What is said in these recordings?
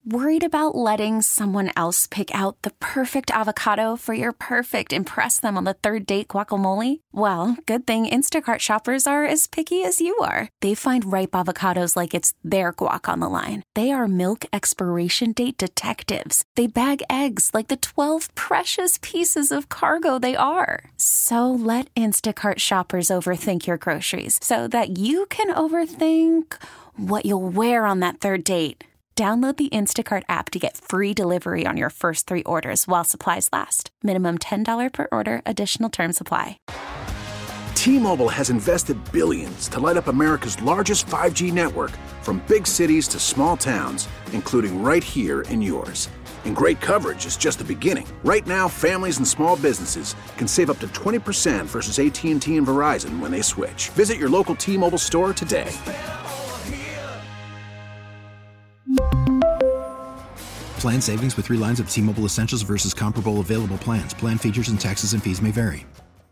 Worried about letting someone else pick out the perfect avocado for your perfect impress them on the third date guacamole? Well, good thing Instacart shoppers are as picky as you are. They find ripe avocados like it's their guac on the line. They are milk expiration date detectives. They bag eggs like the 12 precious pieces of cargo they are. So let Instacart shoppers overthink your groceries so that you can overthink what you'll wear on that third date. Download the Instacart app to get free delivery on your first 3 orders while supplies last. Minimum $10 per order. Additional terms apply. T-Mobile has invested billions to light up America's largest 5G network, from big cities to small towns, including right here in yours. And great coverage is just the beginning. Right now, families and small businesses can save up to 20% versus AT&T and Verizon when they switch. Visit your local T-Mobile store today. Plan savings with 3 lines of T-Mobile Essentials versus comparable available plans. Plan features and taxes and fees may vary.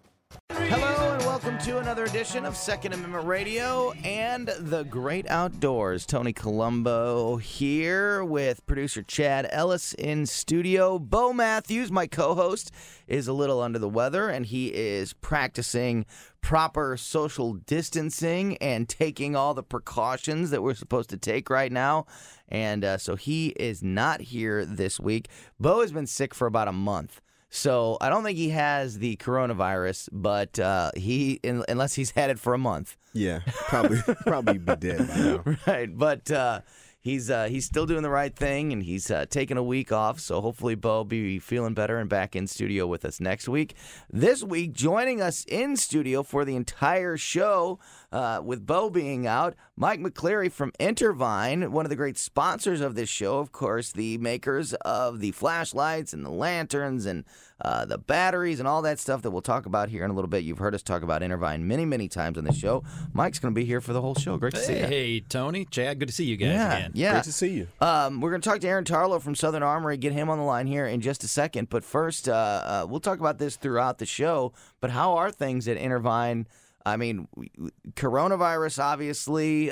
Hello and welcome to another edition of Second Amendment Radio and the Great Outdoors. Tony Colombo here with producer Chad Ellis in studio. Bo Matthews, my co-host, is a little under the weather, and he is practicing proper social distancing and taking all the precautions that we're supposed to take right now. And so he is not here this week. Bo has been sick for about a month. So I don't think he has the coronavirus, but unless he's had it for a month. Yeah, probably be dead by now. Right, but he's still doing the right thing, and he's taking a week off. So hopefully Bo will be feeling better and back in studio with us next week. This week, joining us in studio for the entire show, with Bo being out, Mike McCleary from Intervine, one of the great sponsors of this show, of course, the makers of the flashlights and the lanterns and the batteries and all that stuff that we'll talk about here in a little bit. You've heard us talk about Intervine many, many times on the show. Mike's going to be here for the whole show. Great to see you. Hey, Tony, Chad, good to see you guys again. Yeah. Great to see you. We're going to talk to Aaron Tarlow from Southern Armory, get him on the line here in just a second. But first, we'll talk about this throughout the show. But how are things at Intervine? I mean, coronavirus, obviously,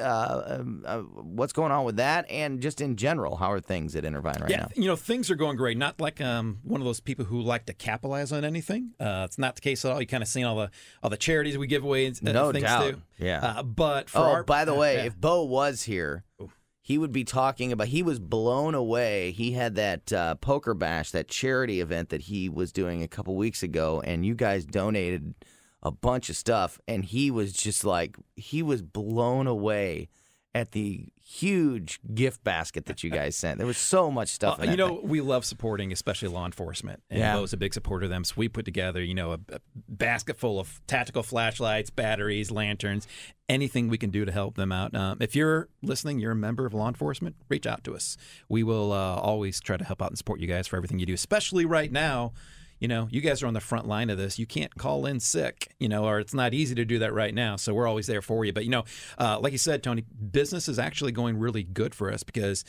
what's going on with that? And just in general, how are things at Intervine right now? Yeah, things are going great. Not like one of those people who like to capitalize on anything. It's not the case at all. You kind of seen all the charities we give away and no things doubt. too. Yeah. But for by the way, if Bo was here, he would be talking about, he was blown away. He had that Poker Bash, that charity event that he was doing a couple weeks ago, and you guys donated a bunch of stuff, and he was just like, he was blown away at the huge gift basket that you guys sent. There was so much stuff in that thing. We love supporting, especially law enforcement, and Bo's a big supporter of them, so we put together, a basket full of tactical flashlights, batteries, lanterns, anything we can do to help them out. If you're listening, you're a member of law enforcement, reach out to us. We will always try to help out and support you guys for everything you do, especially right now. You guys are on the front line of this. You can't call in sick, or it's not easy to do that right now. So we're always there for you. But, like you said, Tony, business is actually going really good for us because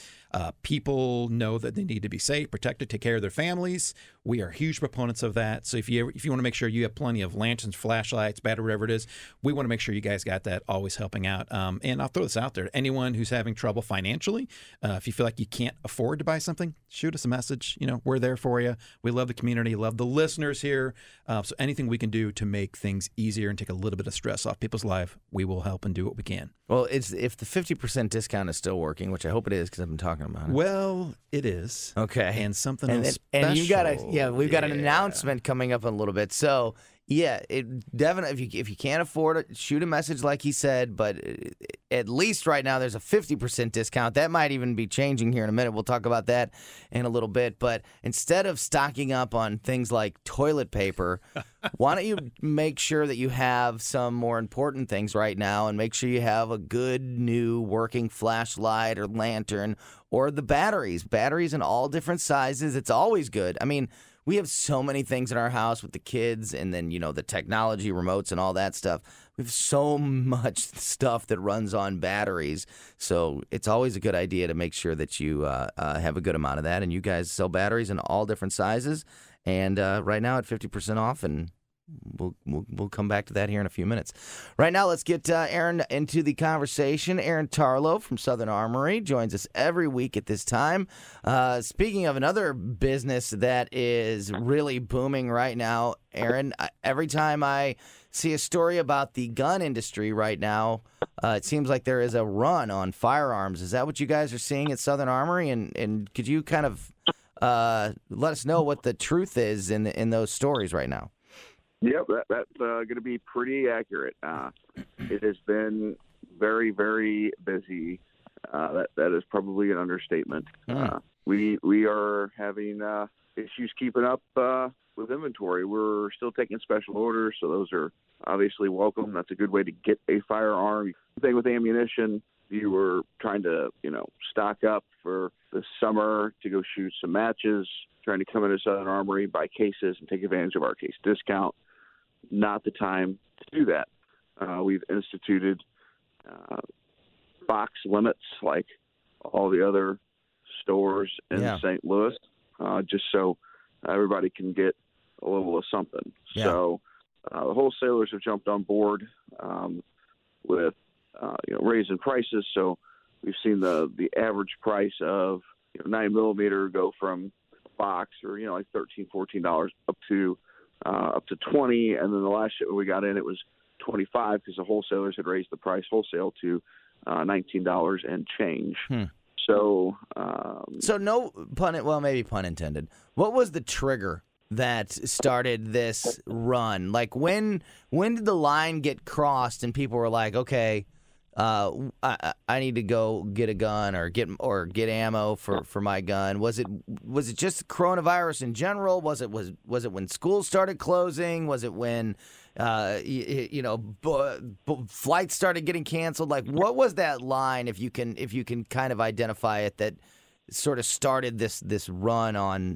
people know that they need to be safe, protected, take care of their families. We are huge proponents of that. So if you want to make sure you have plenty of lanterns, flashlights, battery, whatever it is, we want to make sure you guys got that, always helping out. And I'll throw this out there. Anyone who's having trouble financially, if you feel like you can't afford to buy something, shoot us a message. We're there for you. We love the community, love the listeners here. So anything we can do to make things easier and take a little bit of stress off people's life, we will help and do what we can. Well, if the 50% discount is still working, which I hope it is because I've been talking about it. Well, it is. Okay. And something else and you got we've got an Yeah. announcement coming up in a little bit. So, yeah, it definitely, if you can't afford it, shoot a message like he said, but at least right now there's a 50% discount. That might even be changing here in a minute. We'll talk about that in a little bit. But instead of stocking up on things like toilet paper, why don't you make sure that you have some more important things right now and make sure you have a good new working flashlight or lantern or the batteries. Batteries in all different sizes. It's always good. I mean, we have so many things in our house with the kids and then, the technology, remotes and all that stuff. We have so much stuff that runs on batteries. So it's always a good idea to make sure that you have a good amount of that. And you guys sell batteries in all different sizes. And right now at 50% off, and we'll come back to that here in a few minutes. Right now, let's get Aaron into the conversation. Aaron Tarlow from Southern Armory joins us every week at this time. Speaking of another business that is really booming right now, Aaron, every time I see a story about the gun industry right now, it seems like there is a run on firearms. Is that what you guys are seeing at Southern Armory? And could you kind of let us know what the truth is in those stories right now? Yep, that's going to be pretty accurate. It has been very, very busy. That is probably an understatement. We are having issues keeping up with inventory. We're still taking special orders, so those are obviously welcome. That's a good way to get a firearm. The thing with ammunition, you were trying to, stock up for the summer to go shoot some matches, trying to come into Southern Armory, buy cases, and take advantage of our case discount. Not the time to do that. We've instituted box limits like all the other stores in St. Louis, just so everybody can get a little of something. Yeah. So the wholesalers have jumped on board with raising prices. So we've seen the average price of 9mm go from a box or like $13, $14 up to $20, and then the last shipment we got in, it was $25 because the wholesalers had raised the price wholesale to $19 and change. So no pun, well, maybe pun intended. What was the trigger that started this run? Like when did the line get crossed and people were like, okay, I need to go get a gun or get ammo for my gun? Was it just coronavirus in general? Was it when schools started closing? Was it when flights started getting canceled? Like, what was that line, if you can kind of identify it, that sort of started this run on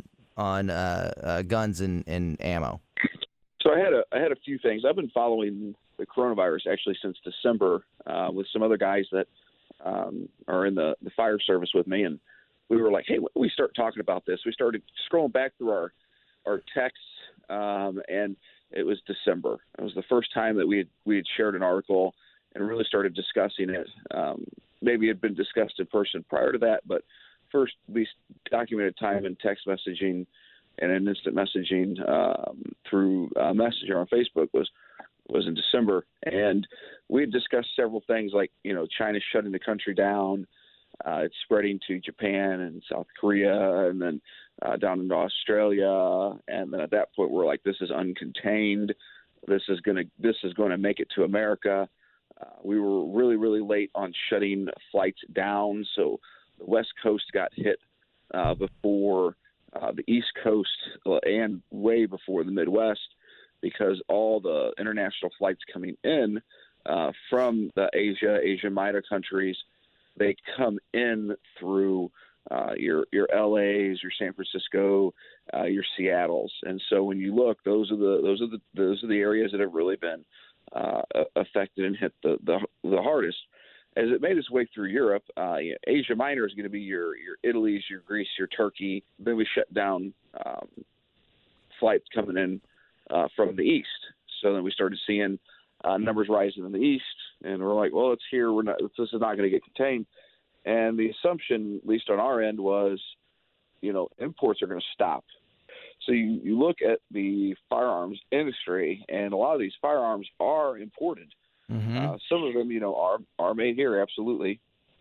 guns and ammo? So I had a few things. I've been following the coronavirus actually since December with some other guys that are in the fire service with me, and we were like, hey, when we start talking about this, we started scrolling back through our texts, and it was December. It was the first time that we had shared an article and really started discussing it. Maybe it had been discussed in person prior to that, but first we documented time in text messaging and in instant messaging through Messenger on Facebook was in December. And we had discussed several things like, China shutting the country down. It's spreading to Japan and South Korea and then down into Australia. And then at that point, we're like, this is uncontained. This is going to make it to America. We were really, really late on shutting flights down. So the West Coast got hit before the East Coast and way before the Midwest, because all the international flights coming in from the Asia Minor countries, they come in through your LAs, your San Francisco, your Seattles, and so when you look, those are the areas that have really been affected and hit the hardest. As it made its way through Europe, Asia Minor is going to be your Italy's, your Greece, your Turkey. Then we shut down flights coming in from the east. So then we started seeing numbers rising in the east, and we're like, well, it's here. This is not going to get contained. And the assumption, at least on our end, was, imports are going to stop. So you look at the firearms industry, and a lot of these firearms are imported. Mm-hmm. Some of them, are made here, absolutely.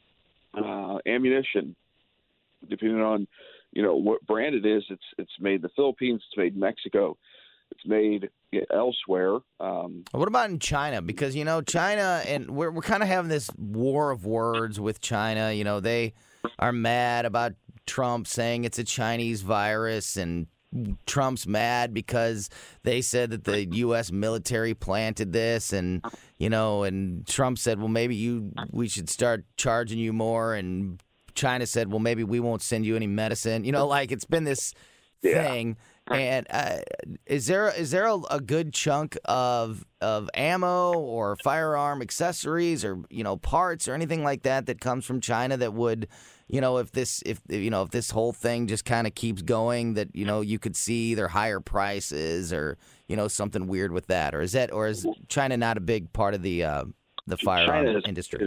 Ammunition, depending on, what brand it is, it's made in the Philippines, it's made in Mexico, it's made elsewhere. What about in China? Because, China, and we're kind of having this war of words with China. They are mad about Trump saying it's a Chinese virus, and Trump's mad because they said that the U.S. military planted this, and and Trump said, well, maybe we should start charging you more, and China said, well, maybe we won't send you any medicine. It's been this thing. And is there a good chunk of ammo or firearm accessories or parts or anything like that comes from China that would if this whole thing just kind of keeps going, that you could see either higher prices or something weird with that, or is China not a big part of the firearm industry? Is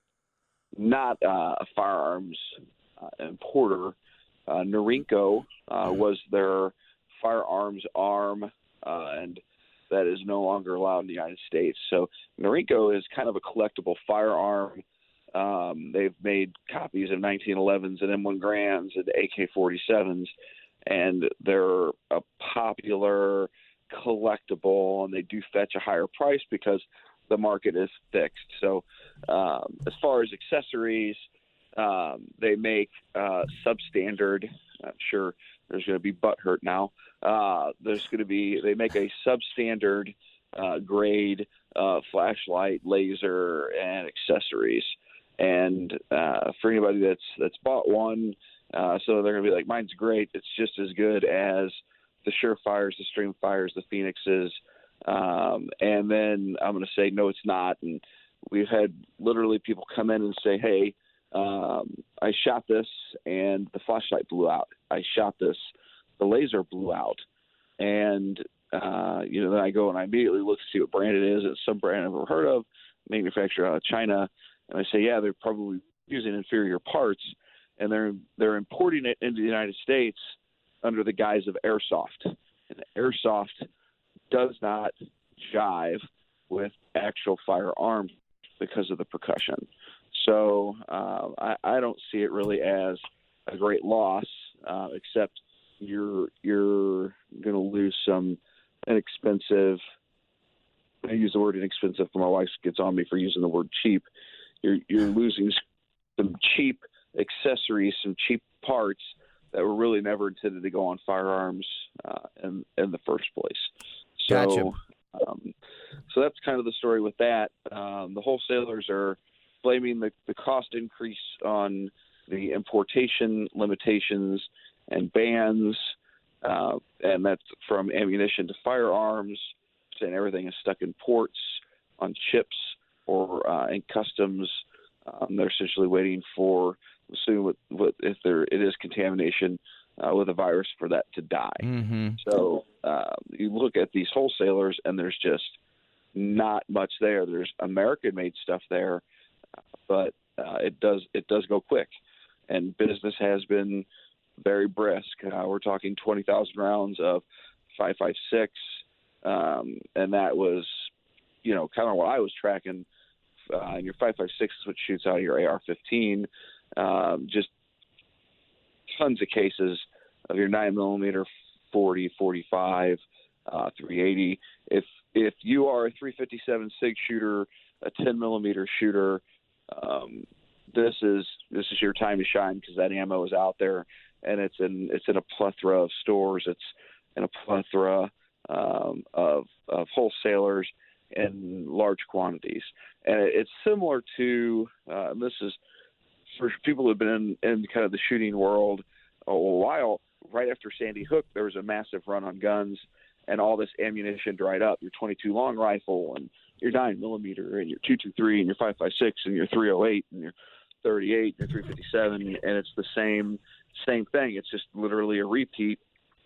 not a firearms importer. Norinco was their firearms arm, and that is no longer allowed in the United States. So Norinco is kind of a collectible firearm. They've made copies of 1911s and M1 Grands and AK-47s, and they're a popular collectible, and they do fetch a higher price because the market is fixed. So as far as accessories, they make substandard. I'm sure there's going to be butthurt now. They make a substandard grade flashlight, laser, and accessories. And for anybody that's bought one, so they're going to be like, mine's great. It's just as good as the Surefires, the Streamfires, the Phoenixes. And then I'm going to say, no, it's not. And we've had literally people come in and say, hey, I shot this and the flashlight blew out. I shot this, the laser blew out. And, then I go and I immediately look to see what brand it is. It's some brand I've never heard of, manufactured out of China. And I say, yeah, they're probably using inferior parts, and they're importing it into the United States under the guise of airsoft. And airsoft does not jive with actual firearms because of the percussion. So I don't see it really as a great loss, except you're going to lose some inexpensive. I use the word inexpensive, but my wife gets on me for using the word cheap. You're losing some cheap accessories, some cheap parts that were really never intended to go on firearms in the first place. So, gotcha. So that's kind of the story with that. The wholesalers are blaming the cost increase on the importation limitations and bans, and that's from ammunition to firearms, saying everything is stuck in ports, on ships, or in customs. They're essentially waiting for, assuming if it is contamination with a virus, for that to die. Mm-hmm. So you look at these wholesalers, and there's just not much there. There's American-made stuff there, but it does go quick, and business has been very brisk. We're talking 20,000 rounds of 5.56, and that was, kind of what I was tracking. And your 5.56 is what shoots out of your AR-15. Just tons of cases of your 9mm, 40, 45, 380. If you are a 357 SIG shooter, a 10mm shooter, this is your time to shine, because that ammo is out there, and it's in a plethora of stores. It's in a plethora of wholesalers in large quantities. And it's similar to, this is for people who have been in kind of the shooting world a while. Right after Sandy Hook, there was a massive run on guns, and all this ammunition dried up. Your 22 long rifle, and your 9mm, and your 223, and your 5.56, and your 308, and your 38, and your 357, and it's the same thing. It's just literally a repeat.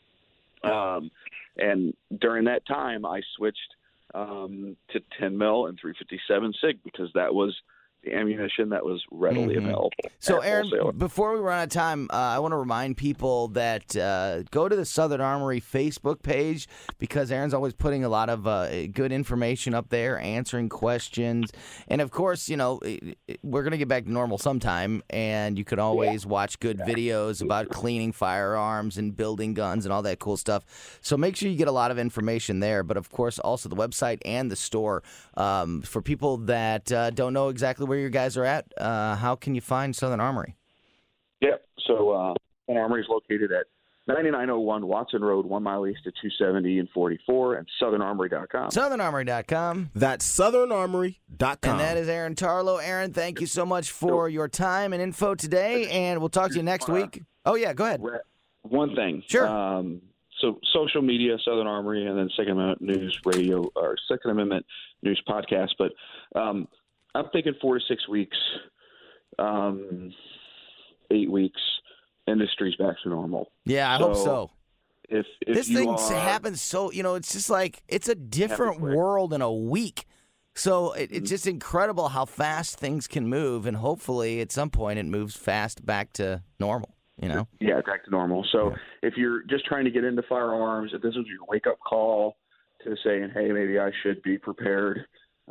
And during that time, I switched to 10 mil and 357 SIG, because that was the ammunition that was readily available. So, Aaron, before we run out of time, I want to remind people that go to the Southern Armory Facebook page, because Aaron's always putting a lot of good information up there, answering questions. And, of course, we're going to get back to normal sometime, and you can always watch good videos about cleaning firearms and building guns and all that cool stuff. So make sure you get a lot of information there. But, of course, also the website and the store. For people that don't know exactly where your guys are at, how can you find Southern Armory? Yeah, so Southern Armory is located at 9901 Watson Road, 1 mile east of 270 and 44, and southernarmory.com. Southernarmory.com. That's southernarmory.com. And that is Aaron Tarlow. Aaron, thank you so much for your time and info today, and we'll talk to you next week. Oh, yeah, go ahead. One thing. Sure. So social media, Southern Armory, and then Second Amendment News Radio, or Second Amendment News Podcast. But I'm thinking 4 to 6 weeks. 8 weeks, industry's back to normal. Yeah, I hope so. If this thing happens so, it's just like it's a different world in a week. So it's just incredible how fast things can move, and hopefully at some point it moves fast back to normal. Yeah, back to normal. So if you're just trying to get into firearms, if this was your wake-up call to saying, hey, maybe I should be prepared,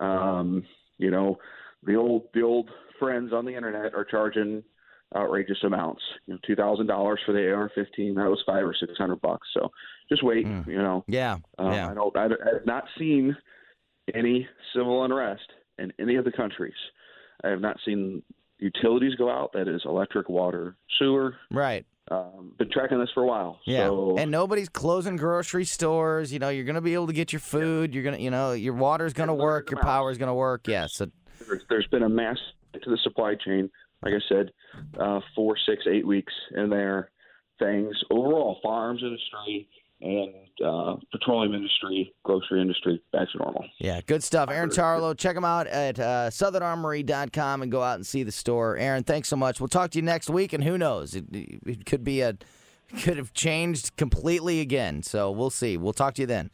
the old friends on the internet are charging outrageous amounts. $2,000 for the AR-15, that was $500 or $600. So just wait. Yeah. I have not seen any civil unrest in any of the countries. I have not seen utilities go out. That is electric, water, sewer. Right. Been tracking this for a while. Yeah. So, and nobody's closing grocery stores. You're going to be able to get your food. You're going to, your water's going to work. Your power's going to work. Yeah. So there's been a mass to the supply chain. Like I said, 4, 6, 8 weeks in there. Things overall, farms industry and petroleum industry, grocery industry, back to normal. Yeah, good stuff. Aaron Tarlow, check him out at southernarmory.com and go out and see the store. Aaron, thanks so much. We'll talk to you next week, and who knows? It could have changed completely again. So we'll see. We'll talk to you then.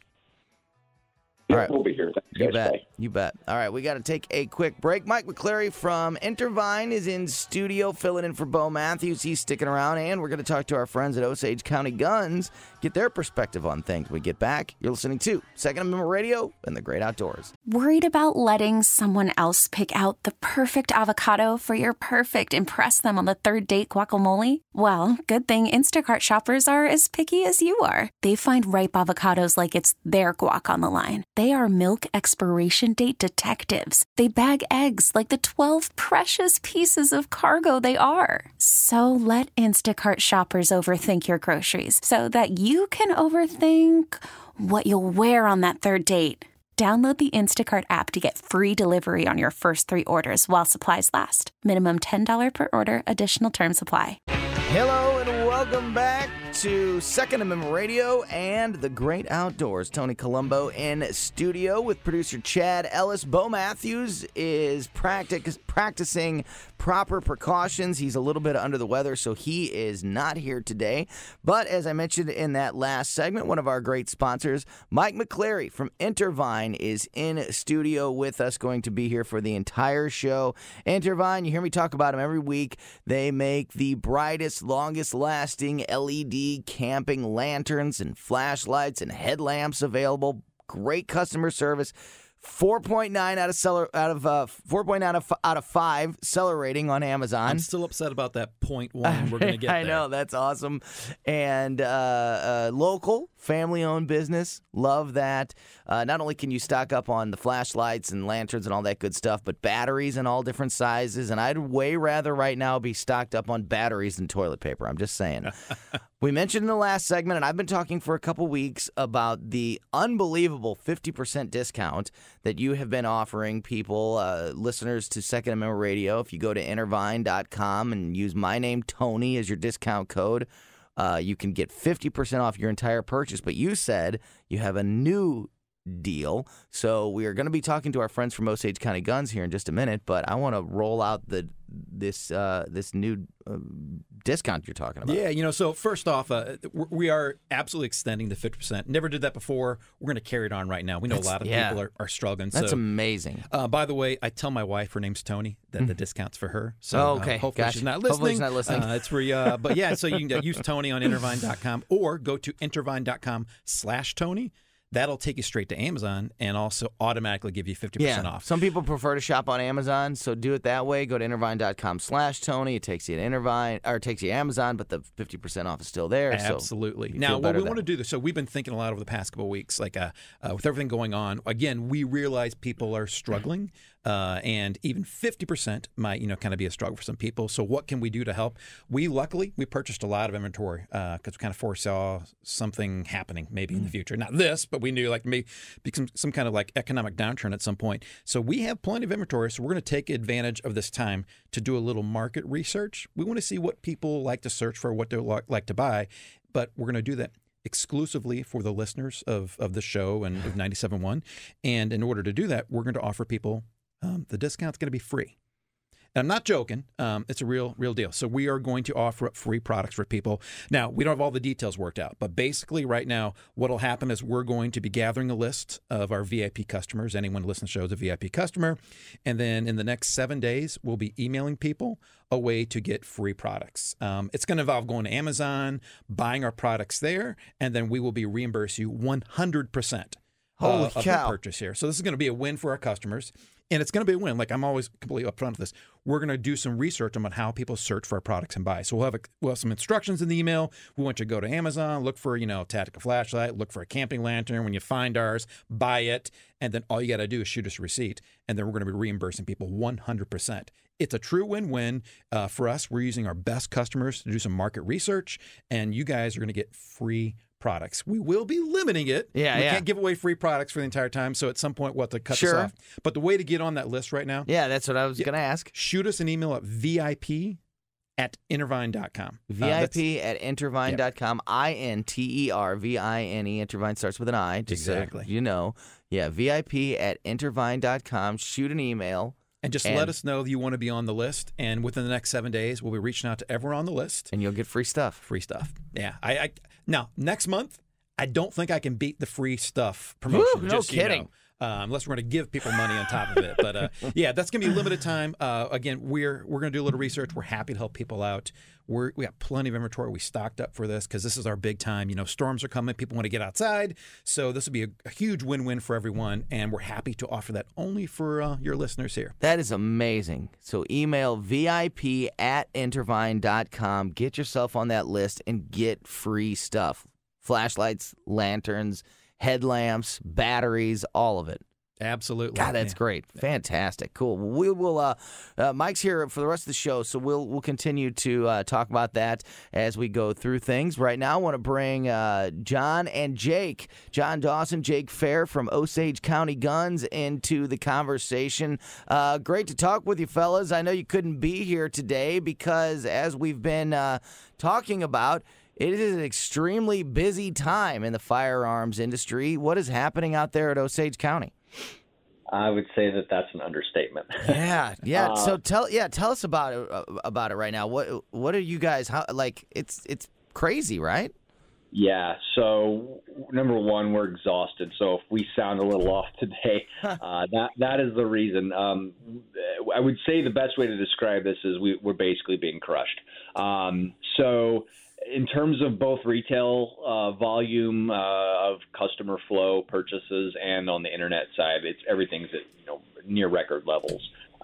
Yeah, all right. We'll be here. Thanks, you guys. bet. Bye. You bet. All right, we got to take a quick break. Mike McCleary from Intervine is in studio filling in for Bo Matthews. He's sticking around, and we're going to talk to our friends at Osage County Guns, get their perspective on things. When we get back, you're listening to Second Amendment Radio and the Great Outdoors. Worried about letting someone else pick out the perfect avocado for your perfect impress them on the third date guacamole? Well, good thing Instacart shoppers are as picky as you are. They find ripe avocados like it's their guac on the line. They are milk expiration date detectives. They bag eggs like the 12 precious pieces of cargo they are. So let Instacart shoppers overthink your groceries so that you can overthink what you'll wear on that third date. Download the Instacart app to get free delivery on your first 3 orders while supplies last. Minimum $10 per order. Additional terms apply. Hello and welcome back to Second Amendment Radio and the Great Outdoors. Tony Colombo in studio with producer Chad Ellis. Bo Matthews is practicing proper precautions. He's a little bit under the weather, so he is not here today. But as I mentioned in that last segment, one of our great sponsors, Mike McCleary from Intervine, is in studio with us, going to be here for the entire show. Intervine, you hear me talk about them every week. They make the brightest, longest-lasting LED camping lanterns and flashlights and headlamps available. Great customer service. 4.9 out of 5 seller rating on Amazon. I'm still upset about that 0.1. We're going to get there. I know, that's awesome. And local, family-owned business. Love that. Not only can you stock up on the flashlights and lanterns and all that good stuff, but batteries in all different sizes. And I'd way rather right now be stocked up on batteries than toilet paper. I'm just saying. We mentioned in the last segment, and I've been talking for a couple weeks about the unbelievable 50% discount that you have been offering people, listeners to Second Amendment Radio. If you go to intervine.com and use my name, Tony, as your discount code, you can get 50% off your entire purchase. But you said you have a new deal. So we are going to be talking to our friends from Osage County Guns here in just a minute, but I want to roll out this new discount you're talking about. Yeah, so first off, we are absolutely extending the 50%. Never did that before. We're going to carry it on right now. We know a lot of people are struggling. That's amazing. By the way, I tell my wife, her name's Tony, that the discount's for her. So hopefully she's not listening. Hopefully she's not listening. It's for you. But yeah, so you can use Tony on intervine.com or go to intervine.com/Tony. That'll take you straight to Amazon and also automatically give you 50% off. Some people prefer to shop on Amazon, so do it that way. Go to intervine.com/Tony. It takes you to Intervine, or it takes you to Amazon, but the 50% off is still there. Absolutely. So now, what we want to do this, so we've been thinking a lot over the past couple of weeks, like with everything going on. Again, we realize people are struggling, and even 50% might, kind of be a struggle for some people. So what can we do to help? We purchased a lot of inventory because we kind of foresaw something happening maybe in the future. Not this, but we knew like maybe some kind of like economic downturn at some point. So we have plenty of inventory. So we're going to take advantage of this time to do a little market research. We want to see what people like to search for, what they like to buy, but we're going to do that exclusively for the listeners of the show and of 97.1. And in order to do that, we're going to offer people the discount's going to be free. And I'm not joking. It's a real deal. So we are going to offer up free products for people. Now, we don't have all the details worked out, but basically right now, what will happen is we're going to be gathering a list of our VIP customers. Anyone who listens to the show is a VIP customer. And then in the next 7 days, we'll be emailing people a way to get free products. It's going to involve going to Amazon, buying our products there, and then we will be reimburse you 100% Holy of the cow. purchase here. So this is going to be a win for our customers. And it's going to be a win. Like, I'm always completely upfront with this. We're going to do some research on how people search for our products and buy. So we'll have some instructions in the email. We want you to go to Amazon, look for, tactical flashlight, look for a camping lantern. When you find ours, buy it. And then all you got to do is shoot us a receipt. And then we're going to be reimbursing people 100%. It's a true win-win for us. We're using our best customers to do some market research. And you guys are going to get free products. We will be limiting it. We can't give away free products for the entire time. So at some point, we'll have to cut this off. But the way to get on that list right now. Yeah, that's what I was going to ask. Shoot us an email at VIP@intervine.com. VIP@intervine.com. INTERVINE. Intervine starts with an I. Exactly. Yeah, VIP@intervine.com. Shoot an email. And just let us know that you want to be on the list. And within the next 7 days, we'll be reaching out to everyone on the list. And you'll get free stuff. Free stuff. Yeah. Now, next month, I don't think I can beat the free stuff promotion. Woo, no kidding. Unless we're going to give people money on top of it. But that's going to be a limited time. Again, we're going to do a little research. We're happy to help people out. We got plenty of inventory. We stocked up for this because this is our big time. Storms are coming. People want to get outside. So this will be a huge win-win for everyone. And we're happy to offer that only for your listeners here. That is amazing. So email VIP@intervine.com. Get yourself on that list and get free stuff. Flashlights, lanterns, headlamps, batteries, all of it. Absolutely. God, that's great. Fantastic. Cool. We will. Mike's here for the rest of the show, so we'll continue to talk about that as we go through things. Right now, I want to bring John and Jake, John Dawson, Jake Fair from Osage County Guns into the conversation. Great to talk with you, fellas. I know you couldn't be here today because, as we've been talking about, it is an extremely busy time in the firearms industry. What is happening out there at Osage County? I would say that that's an understatement. Yeah. So tell us about it right now. What are you guys? It's crazy, right? Yeah. So number one, we're exhausted. So if we sound a little off today, that is the reason. I would say the best way to describe this is we're basically being crushed. So in terms of both retail volume of customer flow purchases and on the internet side, everything's at near record levels.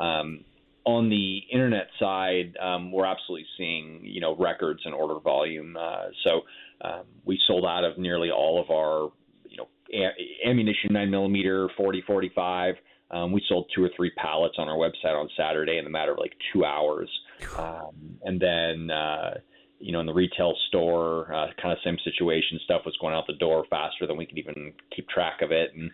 On the internet side, we're absolutely seeing records in order volume. So we sold out of nearly all of our ammunition 9mm 40-45. We sold 2 or 3 pallets on our website on Saturday in a matter of 2 hours, and then. In the retail store, kind of same situation. Stuff was going out the door faster than we could even keep track of it. And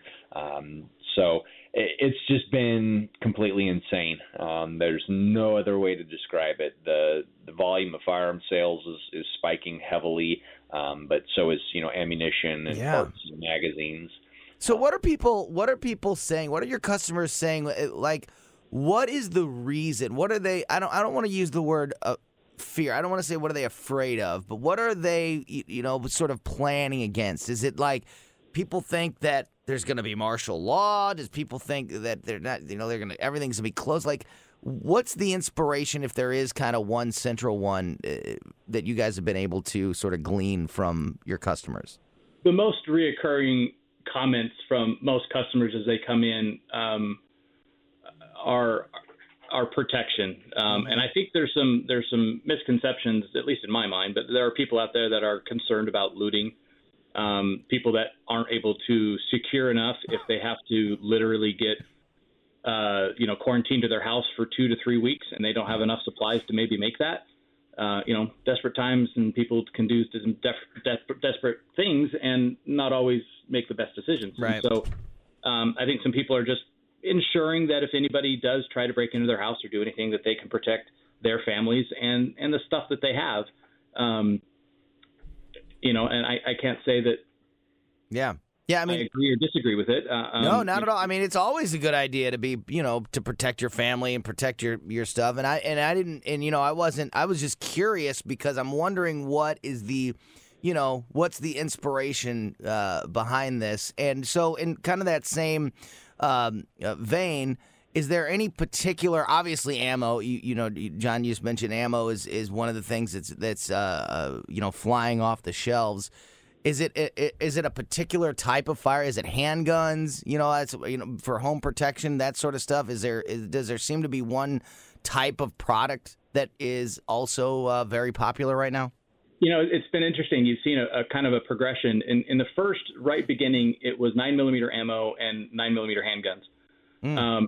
so it's just been completely insane. There's no other way to describe it. The volume of firearm sales is spiking heavily, but so is, ammunition and parts and magazines. So what are people saying? What are your customers saying? What is the reason? What are they? I don't want to use the word fear. I don't want to say what are they afraid of, but what are they, sort of planning against? Is it like people think that there's going to be martial law? Does people think that they're not, everything's going to be closed? What's the inspiration, if there is kind of one central one that you guys have been able to sort of glean from your customers? The most reoccurring comments from most customers as they come in are protection, and I think there's some misconceptions, at least in my mind. But there are people out there that are concerned about looting, people that aren't able to secure enough if they have to literally get quarantined to their house for 2 to 3 weeks, and they don't have enough supplies to maybe make that. Desperate times, and people can do some desperate things and not always make the best decisions. Right. And so I think some people are just ensuring that if anybody does try to break into their house or do anything, that they can protect their families and the stuff that they have. And I can't say that. Yeah. Yeah, I mean, I agree or disagree with it. No, not at all. I mean, it's always a good idea to be, to protect your family and protect your stuff. And I didn't, and I was just curious because I'm wondering what is the, what's the inspiration behind this. And so in kind of that same vein, is there any particular, obviously ammo, John, you just mentioned ammo is one of the things that's flying off the shelves. Is it a particular type of fire? Is it handguns? For home protection, that sort of stuff. Does there seem to be one type of product that is also very popular right now? It's been interesting. You've seen a kind of a progression. In the first right beginning, it was 9mm ammo and 9mm handguns.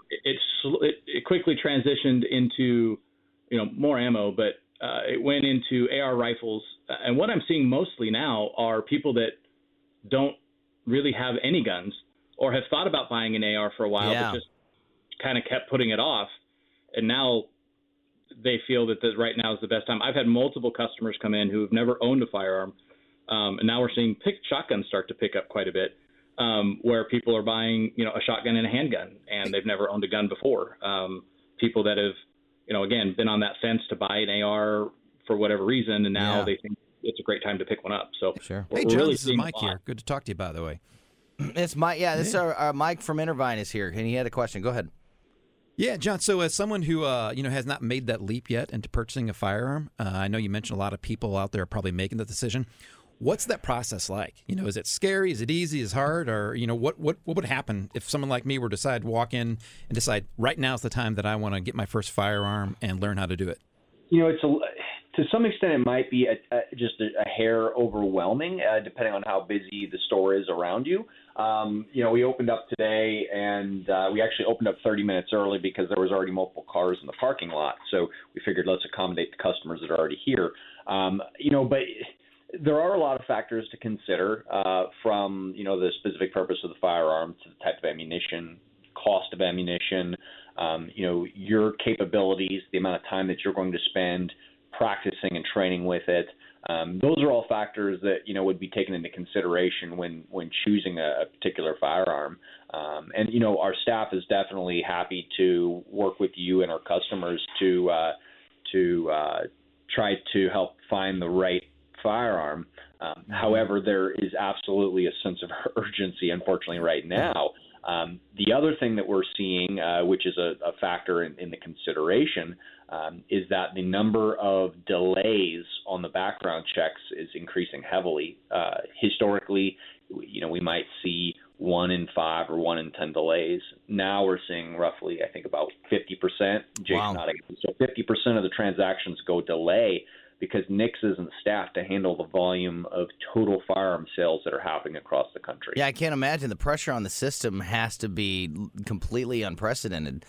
It quickly transitioned into more ammo, but it went into AR rifles. And what I'm seeing mostly now are people that don't really have any guns or have thought about buying an AR for a while, but just kind of kept putting it off. And now they feel that right now is the best time. I've had multiple customers come in who have never owned a firearm. And now we're seeing shotguns start to pick up quite a bit, where people are buying, a shotgun and a handgun, and they've never owned a gun before. People that have, again, been on that fence to buy an AR for whatever reason, and now they think it's a great time to pick one up. So, sure. Hey, John, this is Mike here. Good to talk to you, by the way. It's Mike. Yeah, this is our Mike from Intervine is here, and he had a question. Go ahead. Yeah, John. So, as someone who has not made that leap yet into purchasing a firearm, I know you mentioned a lot of people out there are probably making the decision. What's that process like? Is it scary? Is it easy? Is it hard? Or what would happen if someone like me were to walk in and decide right now is the time that I want to get my first firearm and learn how to do it? It's to some extent, it might be just a hair overwhelming, depending on how busy the store is around you. We opened up today, and we actually opened up 30 minutes early because there was already multiple cars in the parking lot. So we figured let's accommodate the customers that are already here. But there are a lot of factors to consider, from the specific purpose of the firearm to the type of ammunition, cost of ammunition, your capabilities, the amount of time that you're going to spend practicing and training with it. Those are all factors that would be taken into consideration when choosing a particular firearm. And our staff is definitely happy to work with you and our customers to try to help find the right firearm. However, there is absolutely a sense of urgency, unfortunately, right now. The other thing that we're seeing, which is a factor in the consideration, is that the number of delays on the background checks is increasing heavily. Historically, we might see 1 in 5 or 1 in 10 delays. Now we're seeing roughly, I think, about 50%. Wow. So 50% of the transactions go delay because NICS isn't staffed to handle the volume of total firearm sales that are happening across the country. Yeah, I can't imagine. The pressure on the system has to be completely unprecedented.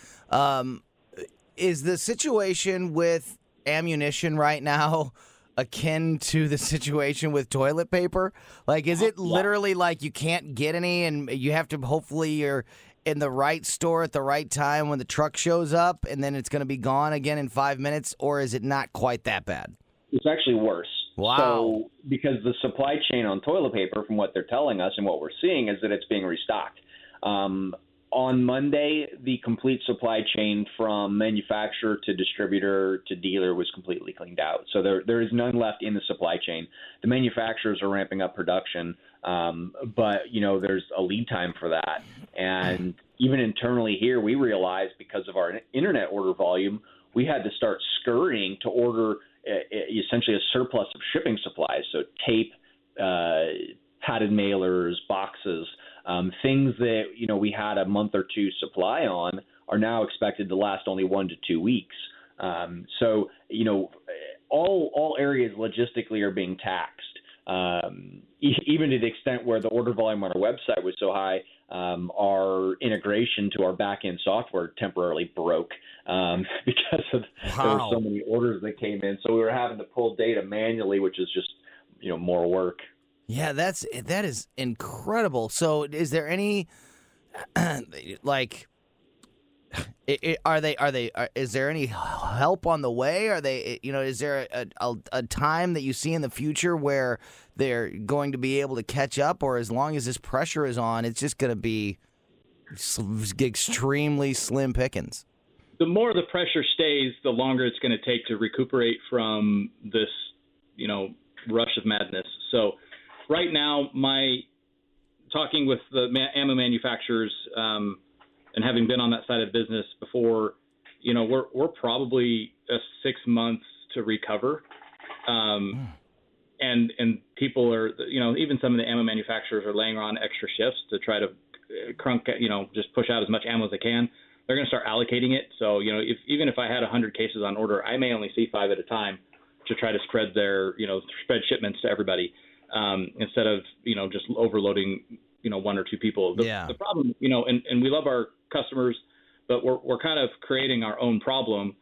Is the situation with ammunition right now akin to the situation with toilet paper? Like, is it literally like you can't get any and you have to hopefully you're in the right store at the right time when the truck shows up and then it's going to be gone again in 5 minutes, or is it not quite that bad? It's actually worse. Wow. So, because the supply chain on toilet paper, from what they're telling us and what we're seeing, is that it's being restocked. On Monday, the complete supply chain from manufacturer to distributor to dealer was completely cleaned out. So there is none left in the supply chain. The manufacturers are ramping up production, but there's a lead time for that. And even internally here, we realized because of our internet order volume, we had to start scurrying to order essentially a surplus of shipping supplies. So tape, padded mailers, boxes. Things that we had a month or two supply on are now expected to last only 1 to 2 weeks. So all areas logistically are being taxed, even to the extent where the order volume on our website was so high, our integration to our back-end software temporarily broke because there were so many orders that came in. So we were having to pull data manually, which is just more work. Yeah, that is incredible. So is there any Is there any help on the way? Are they, is there a time that you see in the future where they're going to be able to catch up, or as long as this pressure is on, it's just going to be extremely slim pickings? The more the pressure stays, the longer it's going to take to recuperate from this, rush of madness. So right now, talking with the ammo manufacturers, and having been on that side of the business before, we're probably 6 months to recover. And people are, even some of the ammo manufacturers are laying on extra shifts to try to just push out as much ammo as they can. They're going to start allocating it. So, even if I had 100 cases on order, I may only see 5 at a time to try to spread spread shipments to everybody, instead of, just overloading, 1 or 2 people. The problem, and we love our customers, but we're kind of creating our own problem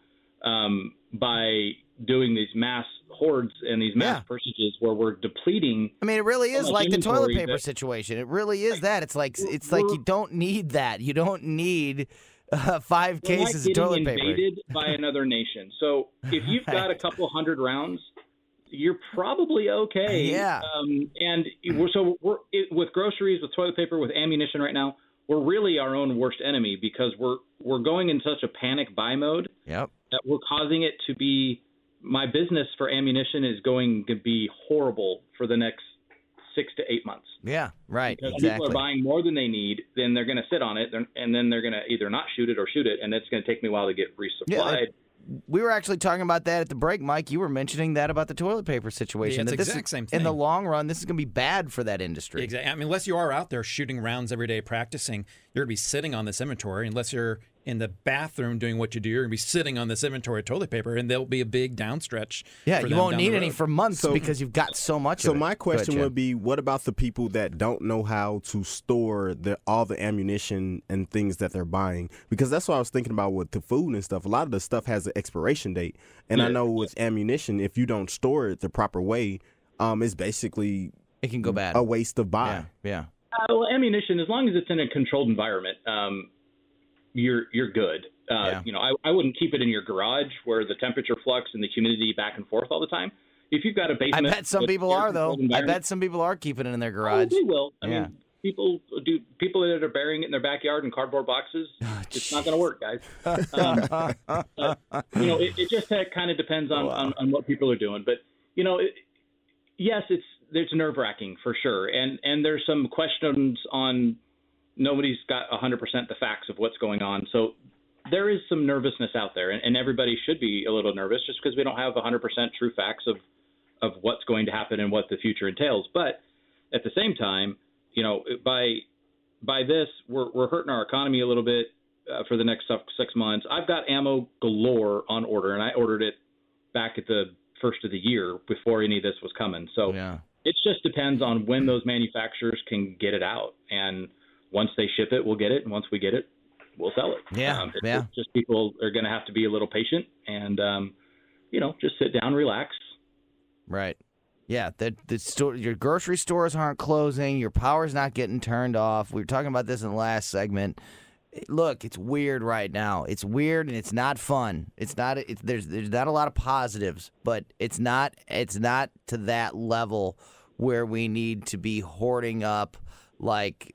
by doing these mass hordes and these mass purchases where we're depleting. I mean, it really is like the toilet paper situation. It really is that. It's like you don't need that. You don't need 5 cases of toilet paper. We're invaded by another nation. So if you've got a couple hundred rounds, you're probably okay. Yeah. And we're with groceries, with toilet paper, with ammunition right now, we're really our own worst enemy because we're going in such a panic buy mode that we're causing it to be. My business for ammunition is going to be horrible for the next 6 to 8 months. Yeah, right. Because exactly. people are buying more than they need, then they're going to sit on it, and then they're going to either not shoot it or shoot it, and it's going to take me a while to get resupplied. Yeah, we were actually talking about that at the break, Mike. You were mentioning that about the toilet paper situation. Yeah, it's the exact same thing. In the long run, this is going to be bad for that industry. Exactly. I mean, unless you are out there shooting rounds every day practicing, you're going to be sitting on this inventory. Unless you're in the bathroom doing what you do, you're going to be sitting on this inventory of toilet paper, and there'll be a big downstretch. Yeah, for you them won't down need the any road. for months because you've got so much of it. So my question would be, what about the people that don't know how to store all the ammunition and things that they're buying? Because that's what I was thinking about with the food and stuff. A lot of the stuff has an expiration date. And I know with ammunition, if you don't store it the proper way, it's basically it can go bad. A waste of buy. Yeah. Well, ammunition, as long as it's in a controlled environment, you're good. I wouldn't keep it in your garage where the temperature flux and the humidity back and forth all the time. If you've got a basement, I bet some people are though. I bet some people are keeping it in their garage. Oh, they will. I mean, people that are burying it in their backyard in cardboard boxes. It's not going to work, guys. It just kind of depends on what people are doing. But yes, it's nerve-wracking for sure, and there's some questions on. Nobody's got 100% the facts of what's going on. So there is some nervousness out there, and everybody should be a little nervous just because we don't have 100% true facts of what's going to happen and what the future entails. But at the same time, by this, we're hurting our economy a little bit for the next 6 months. I've got ammo galore on order, and I ordered it back at the first of the year before any of this was coming. So it just depends on when those manufacturers can get it out. And once they ship it, we'll get it. And once we get it, we'll sell it. It's just people are going to have to be a little patient and, just sit down, relax. Right. Yeah. Your grocery stores aren't closing. Your power's not getting turned off. We were talking about this in the last segment. Look, it's weird right now. It's weird and it's not fun. It's not. There's not a lot of positives, but it's not to that level where we need to be hoarding up. Like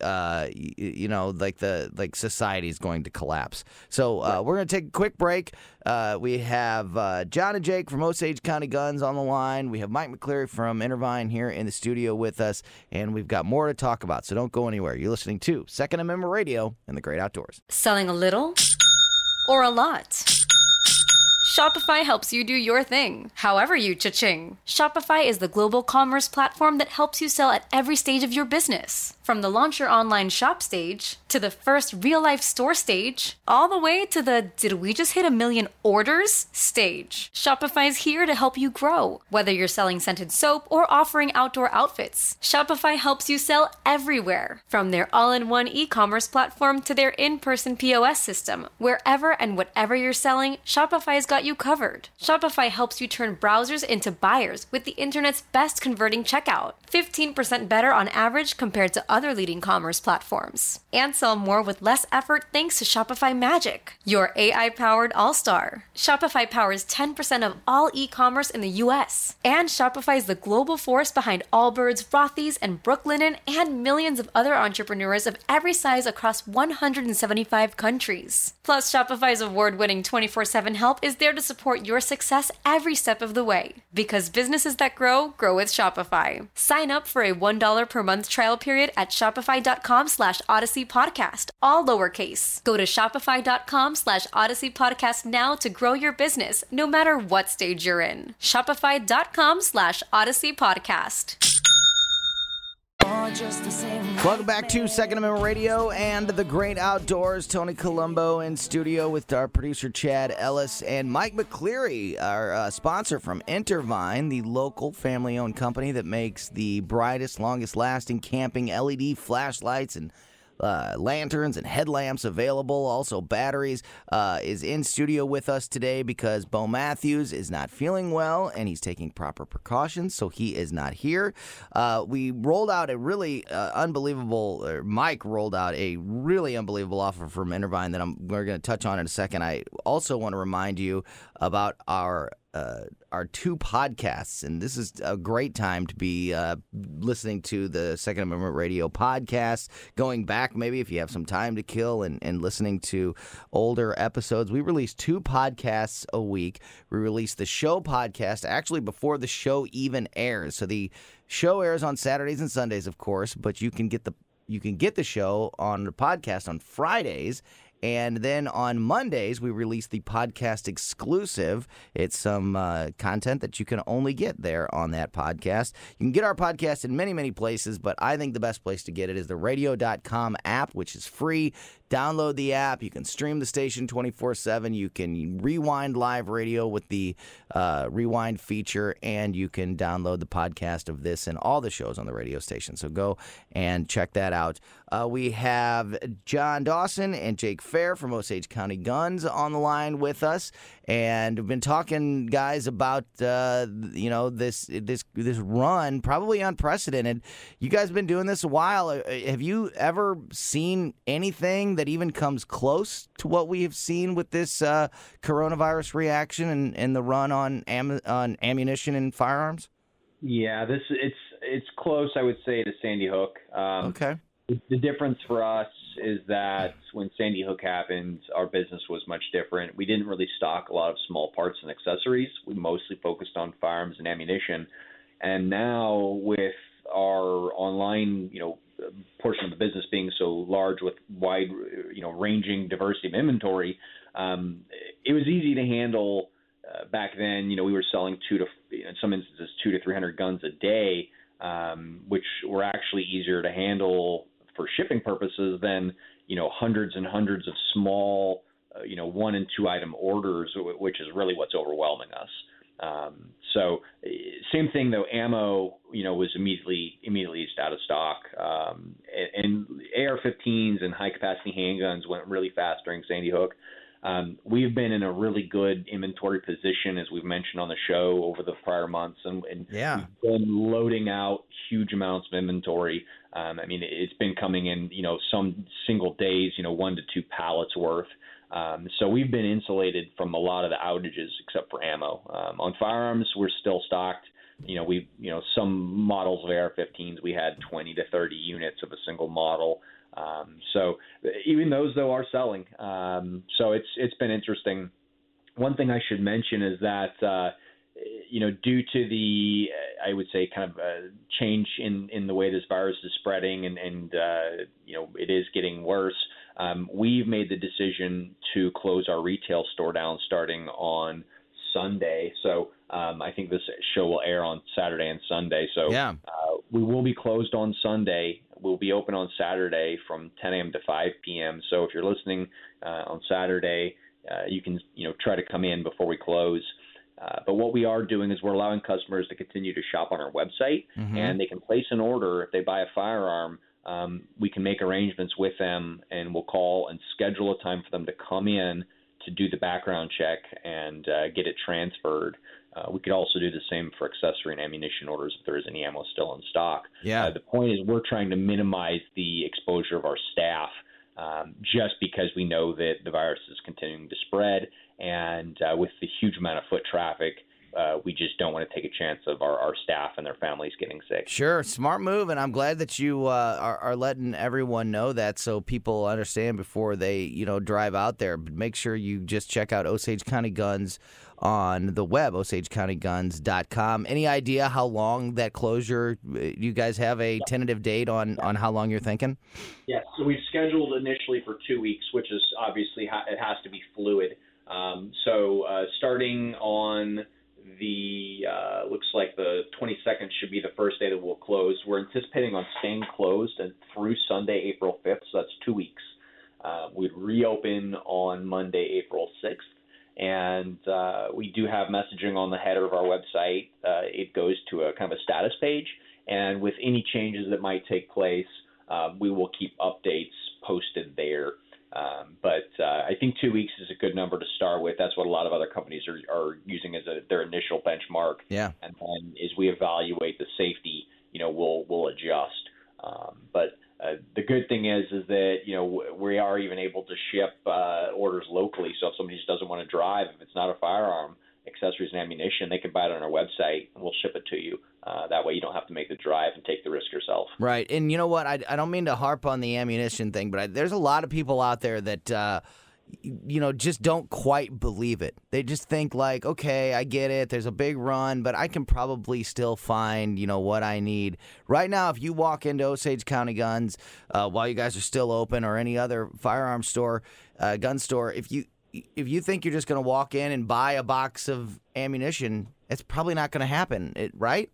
society is going to collapse. So we're going to take a quick break. We have John and Jake from Osage County Guns on the line. We have Mike McCleary from Intervine here in the studio with us, and we've got more to talk about. So don't go anywhere. You're listening to Second Amendment Radio and the Great Outdoors. Selling a little or a lot? Shopify helps you do your thing, however you cha-ching. Shopify is the global commerce platform that helps you sell at every stage of your business. From the launch your online shop stage, to the first real-life store stage, all the way to the did we just hit 1 million orders stage. Shopify's here to help you grow. Whether you're selling scented soap or offering outdoor outfits, Shopify helps you sell everywhere. From their all-in-one e-commerce platform to their in-person POS system, wherever and whatever you're selling, Shopify's got you covered. Shopify helps you turn browsers into buyers with the internet's best converting checkout. 15% better on average compared to other leading commerce platforms. And sell more with less effort thanks to Shopify Magic, your AI-powered all-star. Shopify powers 10% of all e-commerce in the U.S. And Shopify is the global force behind Allbirds, Rothy's, and Brooklinen, and millions of other entrepreneurs of every size across 175 countries. Plus, Shopify's award-winning 24/7 help is there to support your success every step of the way. Because businesses that grow with Shopify. Sign up for a $1 per month trial period at shopify.com/Odyssey Podcast, all lowercase. Go to shopify.com/Odyssey Podcast now to grow your business, no matter what stage you're in. Shopify.com/Odyssey Podcast. Welcome back to Second Amendment Radio and the Great Outdoors. Tony Colombo in studio with our producer Chad Ellis and Mike McCleary, our sponsor from Intervine, the local family-owned company that makes the brightest, longest-lasting camping LED flashlights and lanterns and headlamps available, also batteries, is in studio with us today because Bo Matthews is not feeling well and he's taking proper precautions, so he is not here. We rolled out a really Mike rolled out a really unbelievable offer from Intervine that we're going to touch on in a second. I also want to remind you about our two podcasts, and this is a great time to be listening to the Second Amendment Radio podcast, going back maybe if you have some time to kill and listening to older episodes. We release two podcasts a week. We release the show podcast actually before the show even airs. So the show airs on Saturdays and Sundays, of course, but you can get the show on the podcast on Fridays. And then on Mondays, we release the podcast exclusive. It's some content that you can only get there on that podcast. You can get our podcast in many, many places, but I think the best place to get it is the radio.com app, which is free. Download the app. You can stream the station 24/7. You can rewind live radio with the rewind feature, and you can download the podcast of this and all the shows on the radio station. So go and check that out. We have John Dawson and Jake Fair from Osage County Guns on the line with us, and we've been talking, guys, about this run, probably unprecedented. You guys have been doing this a while. Have you ever seen anything that even comes close to what we have seen with this coronavirus reaction and the run on ammunition and firearms? Yeah, it's close, I would say, to Sandy Hook. Okay. The difference for us is that when Sandy Hook happened, our business was much different. We didn't really stock a lot of small parts and accessories. We mostly focused on firearms and ammunition. And now with our online, portion of the business being so large with wide, ranging diversity of inventory, it was easy to handle. Back then, we were selling in some instances 200 to 300 guns a day, which were actually easier to handle for shipping purposes than, hundreds and hundreds of small, 1 and 2 item orders, which is really what's overwhelming us. So same thing though, ammo, was immediately just out of stock. And AR-15s and high capacity handguns went really fast during Sandy Hook. We've been in a really good inventory position, as we've mentioned on the show, over the prior months, and we've been loading out huge amounts of inventory. It's been coming in, some single days, 1 to 2 pallets worth. So we've been insulated from a lot of the outages, except for ammo. On firearms, we're still stocked. Some models of AR-15s, we had 20 to 30 units of a single model. So even those, though, are selling. So it's been interesting. One thing I should mention is that, due to the, I would say, kind of change in the way this virus is spreading and it is getting worse, we've made the decision to close our retail store down starting on Sunday. So I think this show will air on Saturday and Sunday. So we will be closed on Sunday. We'll be open on Saturday from 10 a.m. to 5 p.m. So if you're listening on Saturday, you can try to come in before we close. But what we are doing is we're allowing customers to continue to shop on our website, and they can place an order. If they buy a firearm, we can make arrangements with them, and we'll call and schedule a time for them to come in to do the background check and get it transferred. We could also do the same for accessory and ammunition orders if there is any ammo still in stock. Yeah. The point is we're trying to minimize the exposure of our staff just because we know that the virus is continuing to spread. And with the huge amount of foot traffic, we just don't want to take a chance of our staff and their families getting sick. Sure. Smart move. And I'm glad that you are letting everyone know that so people understand before they, drive out there. But make sure you just check out Osage County Guns on the web, OsageCountyGuns.com. Any idea how long that closure, you guys have a tentative date on how long you're thinking? Yes. So we've scheduled initially for 2 weeks, which is obviously it has to be fluid. So starting on looks like the 22nd should be the first day that we'll close. We're anticipating on staying closed and through Sunday, April 5th, so that's 2 weeks. We'd reopen on Monday, April 6th. And we do have messaging on the header of our website. It goes to a kind of a status page. And with any changes that might take place, we will keep updates posted there. But I think 2 weeks is a good number to start with. That's what a lot of other companies are using as their initial benchmark. Yeah. And then as we evaluate the safety, we'll adjust. But the good thing is that, we are even able to ship orders locally. So if somebody just doesn't want to drive, if it's not a firearm, accessories and ammunition, they can buy it on our website and we'll ship it to you. That way you don't have to make the drive and take the risk yourself. Right. And you know what? I don't mean to harp on the ammunition thing, but there's a lot of people out there that, just don't quite believe it. They just think like, okay, I get it. There's a big run, but I can probably still find, what I need. Right now, if you walk into Osage County Guns while you guys are still open or any other firearm store, gun store, if you think you're just going to walk in and buy a box of ammunition, it's probably not going to happen, right?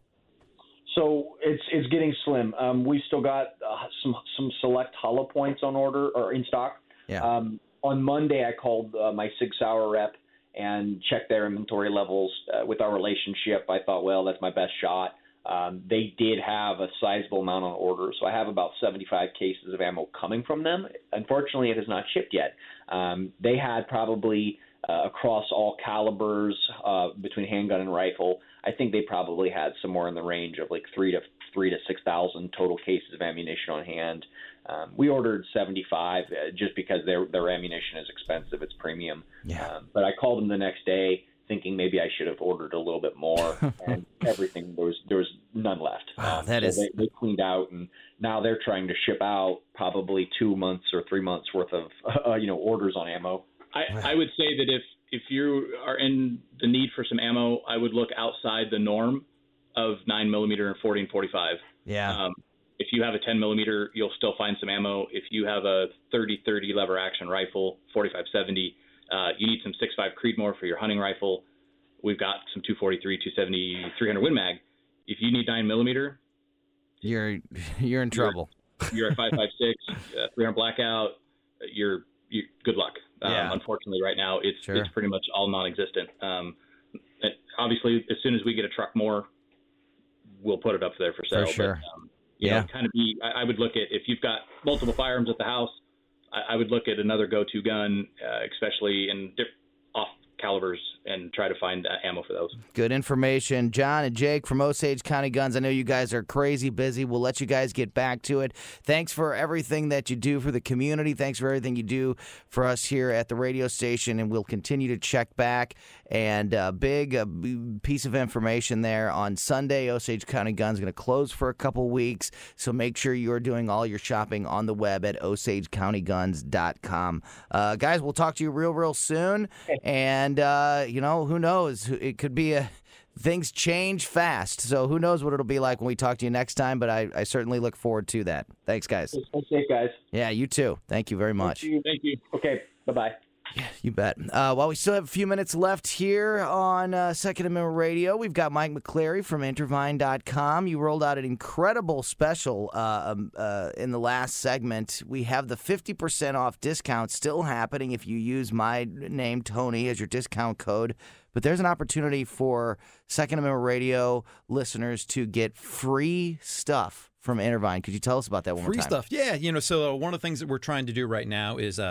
So it's getting slim. We've still got some select hollow points on order or in stock. Yeah. On Monday, I called my Sig Sauer rep and checked their inventory levels. With our relationship, I thought, well, that's my best shot. They did have a sizable amount on order, so I have about 75 cases of ammo coming from them. Unfortunately, it has not shipped yet. They had probably across all calibers between handgun and rifle, I think they probably had somewhere in the range of like 3,000 to 6,000 total cases of ammunition on hand. We ordered 75 just because their ammunition is expensive. It's premium. Yeah. But I called them the next day thinking maybe I should have ordered a little bit more, and everything, there was none left. They cleaned out, and now they're trying to ship out probably 2 months or 3 months worth of orders on ammo. I would say that if you are in the need for some ammo, I would look outside the norm of 9mm and 40 and 45. Yeah. If you have a 10mm, you'll still find some ammo. If you have a 30-30 lever action rifle, 45-70, you need some 6.5 Creedmoor for your hunting rifle. We've got some 243, 270, 300 Win Mag. If you need 9mm, you're in trouble. You're at 5.56, 300 Blackout. You're good luck. Yeah. Unfortunately, right now it's Sure. it's pretty much all non-existent. Obviously, as soon as we get a truck more, we'll put it up there for sale. For sure. But, I would look at, if you've got multiple firearms at the house, I would look at another go-to gun, especially in off calibers, and try to find ammo for those. Good information. John and Jake from Osage County Guns. I know you guys are crazy busy. We'll let you guys get back to it. Thanks for everything that you do for the community. Thanks for everything you do for us here at the radio station, and we'll continue to check back. And a big piece of information there. On Sunday, Osage County Guns is going to close for a couple weeks, so make sure you're doing all your shopping on the web at OsageCountyGuns.com. Guys, we'll talk to you real soon. And, who knows? It could be things change fast, so who knows what it'll be like when we talk to you next time, but I certainly look forward to that. Thanks, guys. Stay safe, guys. Yeah, you too. Thank you very much. Thank you. Okay, bye-bye. Yeah, you bet. While we still have a few minutes left here on Second Amendment Radio, we've got Mike McCleary from Intervine.com. You rolled out an incredible special in the last segment. We have the 50% off discount still happening if you use my name, Tony, as your discount code. But there's an opportunity for Second Amendment Radio listeners to get free stuff from Intervine. Could you tell us about that one more time? Free stuff. Yeah. So one of the things that we're trying to do right now is help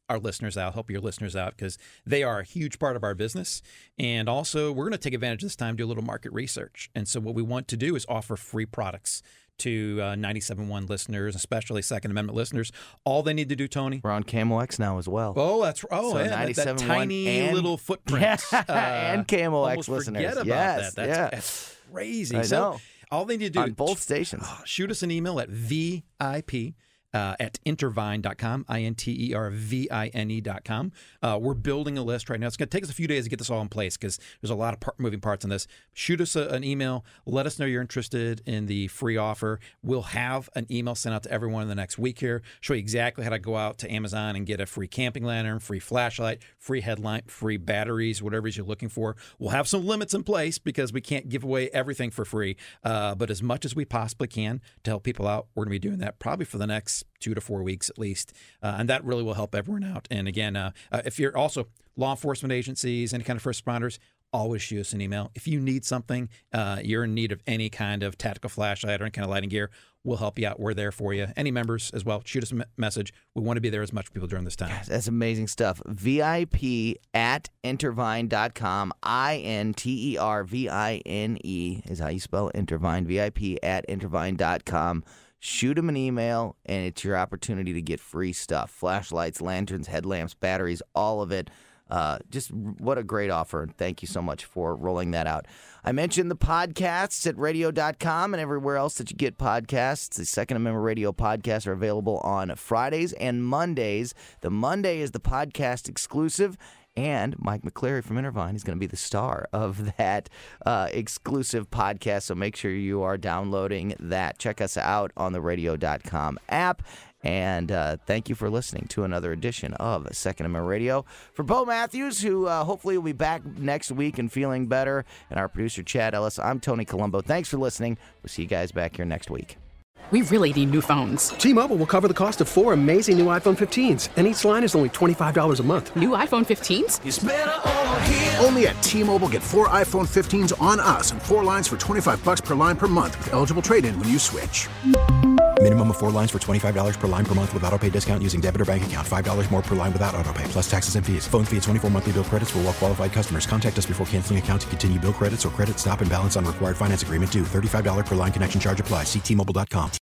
our listeners out, help your listeners out, because they are a huge part of our business. And also, we're going to take advantage of this time, do a little market research. And so what we want to do is offer free products to 97.1 listeners, especially Second Amendment listeners. All they need to do, Tony. We're on KMOX now as well. Oh, that's that tiny little footprint. And KMOX listeners. Forget about that. That's crazy. I know. All they need to do on both stations. Shoot us an email at VIP at intervine.com, intervine.com. We're building a list right now. It's going to take us a few days to get this all in place because there's a lot of moving parts in this. Shoot us an email. Let us know you're interested in the free offer. We'll have an email sent out to everyone in the next week here, show you exactly how to go out to Amazon and get a free camping lantern, free flashlight, free headlight, free batteries, whatever it is you're looking for. We'll have some limits in place because we can't give away everything for free, but as much as we possibly can to help people out, we're going to be doing that probably for the next 2 to 4 weeks at least, and that really will help everyone out. And again, if you're also law enforcement agencies, any kind of first responders, always shoot us an email. If you need something, you're in need of any kind of tactical flashlight or any kind of lighting gear, we'll help you out. We're there for you. Any members as well, shoot us a message. We want to be there as much for people during this time. Gosh, that's amazing stuff. VIP at intervine.com. INTERVINE is how you spell Intervine. VIP at intervine.com. Shoot them an email, and it's your opportunity to get free stuff. Flashlights, lanterns, headlamps, batteries, all of it. Just what a great offer. Thank you so much for rolling that out. I mentioned the podcasts at radio.com and everywhere else that you get podcasts. The Second Amendment Radio podcasts are available on Fridays and Mondays. The Monday is the podcast exclusive. And Mike McCleary from Intervine is going to be the star of that exclusive podcast. So make sure you are downloading that. Check us out on the radio.com app. And thank you for listening to another edition of Second Amendment Radio. For Bo Matthews, who hopefully will be back next week and feeling better, and our producer, Chad Ellis, I'm Tony Colombo. Thanks for listening. We'll see you guys back here next week. We really need new phones. T-Mobile will cover the cost of 4 amazing new iPhone 15s, and each line is only $25 a month. New iPhone 15s? It's better over here. Only at T-Mobile, get 4 iPhone 15s on us and 4 lines for $25 per line per month with eligible trade-in when you switch. Minimum of 4 lines for $25 per line per month with autopay discount using debit or bank account. $5 more per line without autopay, plus taxes and fees. Phone fee at 24 monthly bill credits for well-qualified customers. Contact us before canceling account to continue bill credits or credit stop and balance on required finance agreement due. $35 per line connection charge applies. See T-Mobile.com.